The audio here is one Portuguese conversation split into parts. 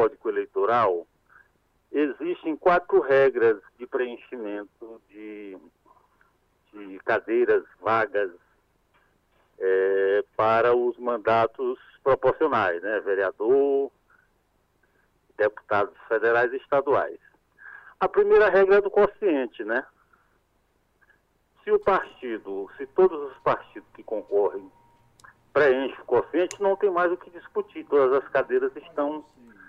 Código Eleitoral, existem 4 regras de preenchimento de cadeiras vagas para os mandatos proporcionais, né? Vereador, deputados federais e estaduais. A primeira regra é do quociente, né? Se todos os partidos que concorrem preenchem o quociente, não tem mais o que discutir, todas as cadeiras estão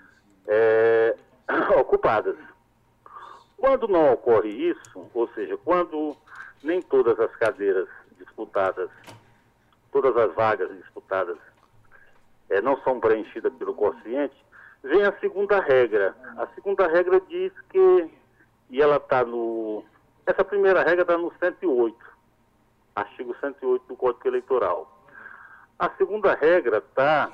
ocupadas. Quando não ocorre isso, ou seja, quando nem todas as cadeiras disputadas, todas as vagas disputadas não são preenchidas pelo quociente, vem a segunda regra. A segunda regra diz que, e ela está essa primeira regra está no 108, artigo 108 do Código Eleitoral. A segunda regra está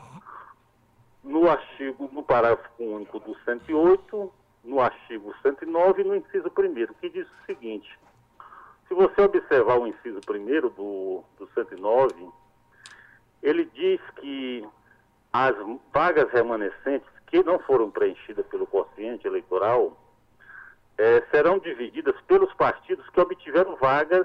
no parágrafo único do 108, no artigo 109 e no inciso 1º, que diz o seguinte: se você observar o inciso 1º do 109, ele diz que as vagas remanescentes que não foram preenchidas pelo quociente eleitoral serão divididas pelos partidos que obtiveram vagas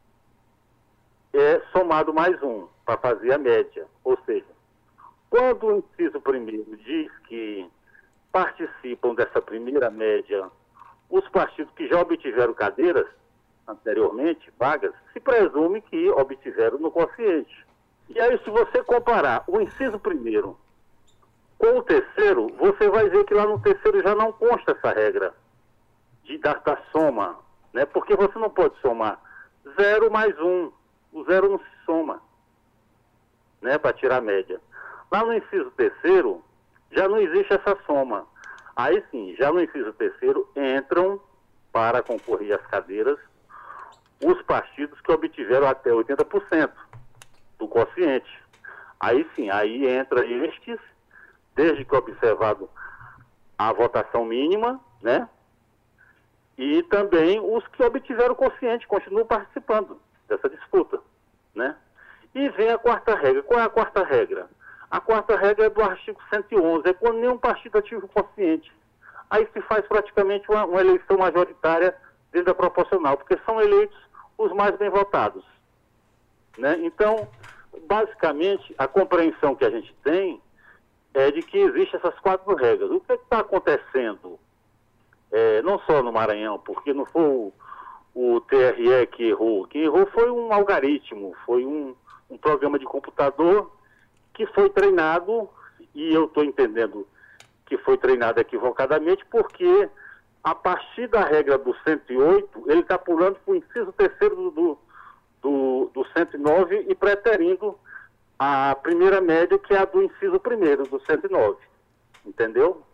somado mais um, para fazer a média. Ou seja, quando o inciso 1º diz que participam dessa primeira média os partidos que já obtiveram cadeiras anteriormente, vagas, se presume que obtiveram no quociente. E aí, se você comparar o inciso 1º com o terceiro, você vai ver que lá no terceiro já não consta essa regra da soma, né? Porque você não pode somar 0 mais 1. O 0 não se soma, né? Para tirar a média. Lá no inciso terceiro, já não existe essa soma. Aí sim, já no inciso terceiro, entram para concorrer às cadeiras os partidos que obtiveram até 80% do quociente. Aí sim, aí entra estes, desde que observado a votação mínima, né? E também os que obtiveram o quociente, continuam participando dessa disputa, né? E vem a quarta regra. Qual é a quarta regra? A quarta regra é do artigo 111, é quando nenhum partido ativa o quociente. Aí se faz praticamente uma eleição majoritária dentro da proporcional, porque são eleitos os mais bem votados, né? Então, basicamente, a compreensão que a gente tem é de que existem essas 4 regras. O que está acontecendo, não só no Maranhão, porque não foi o TRE que errou. Quem errou foi um algoritmo, foi um programa de computador que foi treinado, e eu estou entendendo que foi treinado equivocadamente, porque a partir da regra do 108, ele está pulando para o inciso terceiro do 109 e preterindo a primeira média, que é a do inciso 1º, do 109. Entendeu?